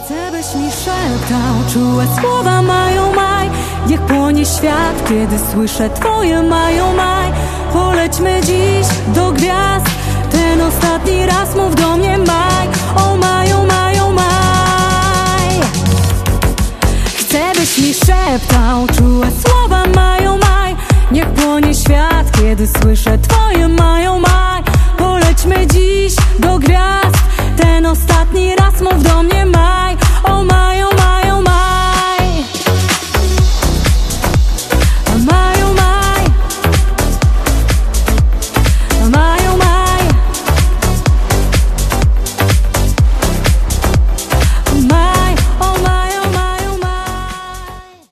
Chcę, byś mi szeptał czułe słowa mają maj. Niech płonie świat, kiedy słyszę twoje mają maj. Polećmy dziś do gwiazd, ten ostatni raz mów do mnie maj. O mają, mają maj. Chcę, byś mi szeptał czułe słowa mają maj. Niech płonie świat, kiedy słyszę twoje mają maj.